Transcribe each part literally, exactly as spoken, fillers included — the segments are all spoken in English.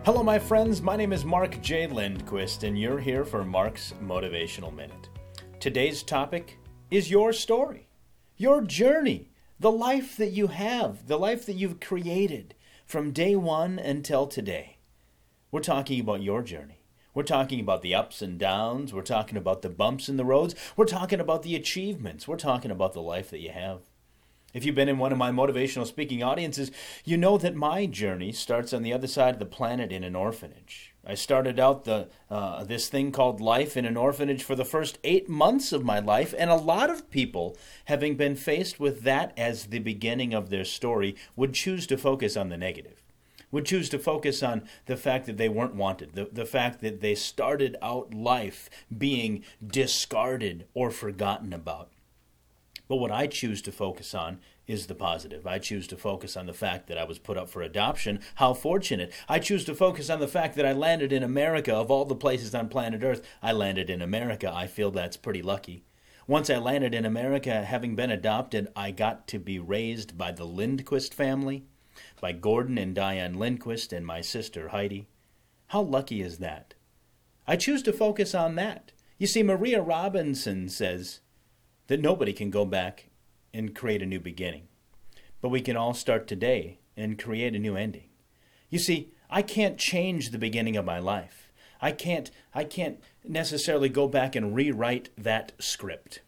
Hello, my friends. My name is Mark J. Lindquist, and you're here for Mark's Motivational Minute. Today's topic is your story, your journey, the life that you have, the life that you've created from day one until today. We're talking about your journey. We're talking about the ups and downs. We're talking about the bumps in the roads. We're talking about the achievements. We're talking about the life that you have. If you've been in one of my motivational speaking audiences, you know that my journey starts on the other side of the planet in an orphanage. I started out the uh, this thing called life in an orphanage for the first eight months of my life, and a lot of people, having been faced with that as the beginning of their story, would choose to focus on the negative, would choose to focus on the fact that they weren't wanted, the, the fact that they started out life being discarded or forgotten about. But what I choose to focus on is the positive. I choose to focus on the fact that I was put up for adoption. How fortunate. I choose to focus on the fact that I landed in America. Of all the places on planet Earth, I landed in America. I feel that's pretty lucky. Once I landed in America, having been adopted, I got to be raised by the Lindquist family, by Gordon and Diane Lindquist and my sister Heidi. How lucky is that? I choose to focus on that. You see, Maria Robinson says that nobody can go back and create a new beginning. But we can all start today and create a new ending. You see, I can't change the beginning of my life. I can't, I can't necessarily go back and rewrite that script.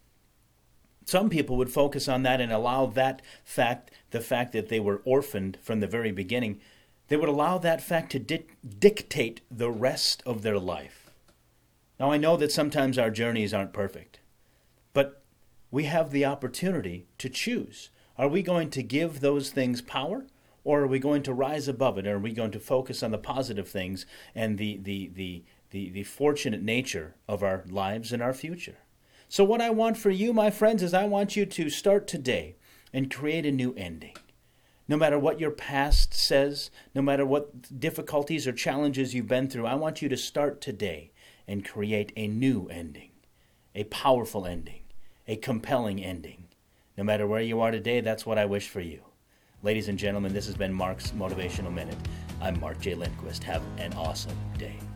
Some people would focus on that and allow that fact, the fact that they were orphaned from the very beginning, they would allow that fact to di- dictate the rest of their life. Now, I know that sometimes our journeys aren't perfect, but we have the opportunity to choose. Are we going to give those things power, or are we going to rise above it? Are we going to focus on the positive things and the the the the, the fortunate nature of our lives and our future? So what I want for you, my friends, is I want you to start today and create a new ending. No matter what your past says, no matter what difficulties or challenges you've been through, I want you to start today and create a new ending, a powerful ending, a compelling ending. No matter where you are today, that's what I wish for you. Ladies and gentlemen, this has been Mark's Motivational Minute. I'm Mark J. Lindquist. Have an awesome day.